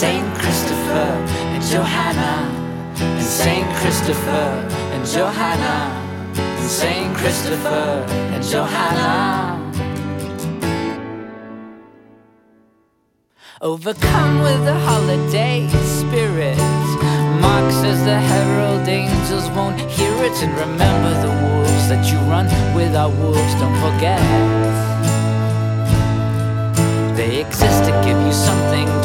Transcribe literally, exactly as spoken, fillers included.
Saint Christopher and Johanna, and Saint Christopher and Johanna, and Saint Christopher and Johanna. Overcome with the holiday spirit, Mark says the herald angels won't hear it. And remember the wolves that you run with are wolves, don't forget. They exist to give you something